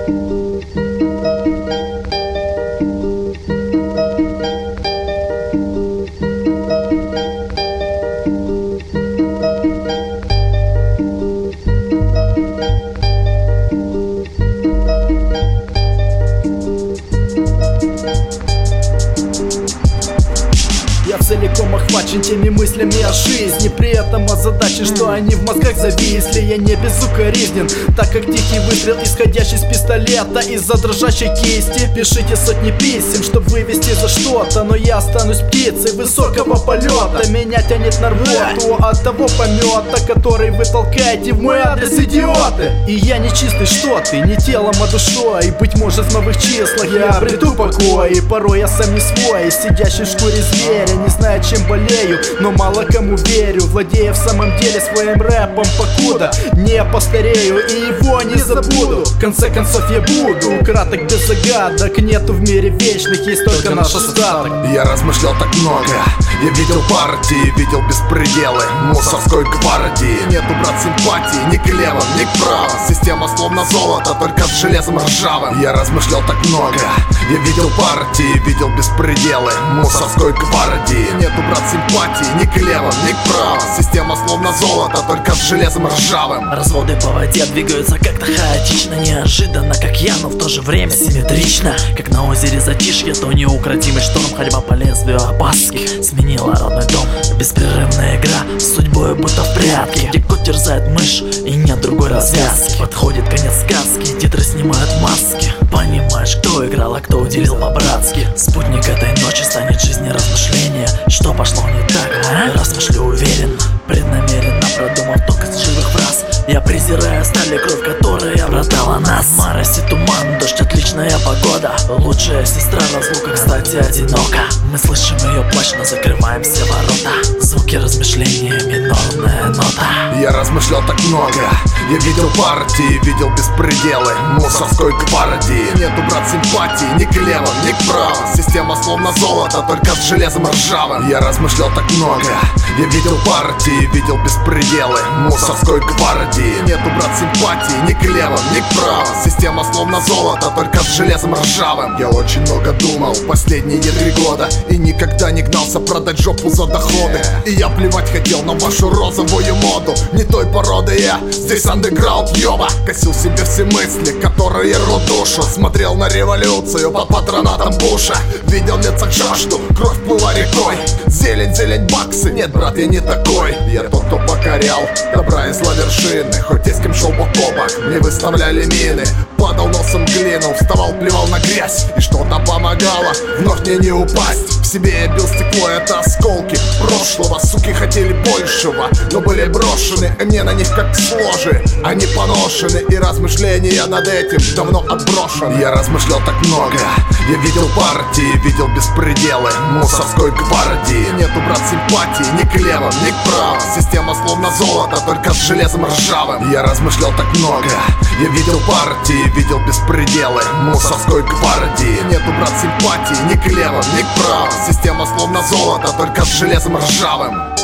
Я целиком охвачен теми мыслями о жизни, при этом озадачен, что они в мозгах зависли. Я не безукоризнен, так как тихий выстрел, исходящий с пистолета из-за дрожащей кисти. Пишите сотни писем, чтобы вывести за что-то, но я останусь птицей высокого полета. Меня тянет на рвоту от того помета, который вы толкаете в мой адрес, идиоты. И я не чистый, что ты, не телом, а душой. И быть может в новых числах я обрету покой. И порой я сам не свой, сидящий в шкуре зверя, не знаю, чем болею, но мало кому верю, владея в самом деле своим рэпом, покуда не постарею и его не забуду. В конце концов я буду краток без загадок, нету в мире вечных, есть только наш остаток. Я размышлял так много, я видел партии, видел беспределы мусорской гвардии. Нету, брат, симпатии ни к левым, ни к правым. Система словно золото, только с железом ржавым. Я размышлял так много, я видел партии, видел беспределы мусорской гвардии. Нету, брат, симпатии ни к левым, ни к правым. Система словно золото, только с железом ржавым. Разводы по воде двигаются как-то хаотично, неожиданно, как я, но в то же время симметрично. Как на озере затишье, то неукротимый шторм, ходьба по лезвию опаски сменила родной дом. Беспрерывная игра с судьбой будто в прятки, где кот терзает мышь и нет другой развязки. Подходит конец сказки, титры снимают маски. Понимаешь, кто играл, а кто уделил по-братски. Спутник этой ночи станет жизни размышления. Что пошло не так, а? Размышлю уверенно, преднамеренно продумав только с живых фраз. Я презираю сталь и кровь, которая братала нас. Морость и туман, дождь, отличная погода. Лучшая сестра, разлука, кстати, одинока. Мы слышим ее плач, но закрываем все ворота. Звуки размышления, минорная нота. Я размышлял так много, я видел партии, видел беспределы мусорской гвардии. Нету, брат, симпатии ни к левым, ни к правым. Система словно золото, только с железом ржавым. Я размышлял так много, я видел партии, видел беспределы мусорской гвардии. Нету, брат, симпатии ни к левым, ни к правым. Система словно золото, только с железом ржавым. Я очень много думал последние 3 года и никогда не гнался продать жопу за доходы. И я плевать хотел на вашу розовую моду. Не той породы я, здесь андеграунд, ёба. Косил себе все мысли, которые рвут душу. Смотрел на революцию под патронатом Буша. Видел в лицах жажду, кровь плыла рекой. Зелень, зелень, баксы, нет, брат, я не такой. Я тот, кто покорял добра и зла вершины. Хоть и с кем шел бок о бок, мне выставляли мины. Падал носом в глину, вставал, плевал на грязь. И что-то помогало вновь мне не упасть. В себе я бил стекло, это осколки прошлого. Суки хотели большего, но были брошены. И мне на них как сложи, они поношены. И размышления над этим давно отброшены. Я размышлял так много, я видел партии, видел беспределы мусорской гвардии. Нету, брат, симпатии ни к левым, ни к правым. Система словно золото, только с железом ржавым. Я размышлял так много, я видел партии, видел беспределы мусорской гвардии. Нету, брат, симпатии ни к левым, ни к правым. Система словно золото, только с железом ржавым.